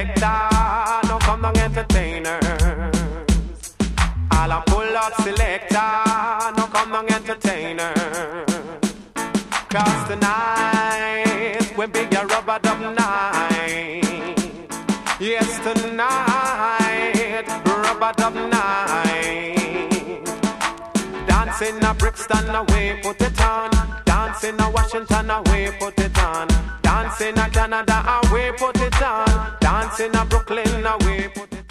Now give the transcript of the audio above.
selector, no come down entertainers. All a pull up selector, no come down entertainers. Cause tonight, we big a rubber dub night. Yes, tonight, rubber dub night. Dancing a Brixton away, put it on. Dancing a Washington away, put it on. Dancing a Canada away, put it on. Dancing a Brooklyn away, put it on.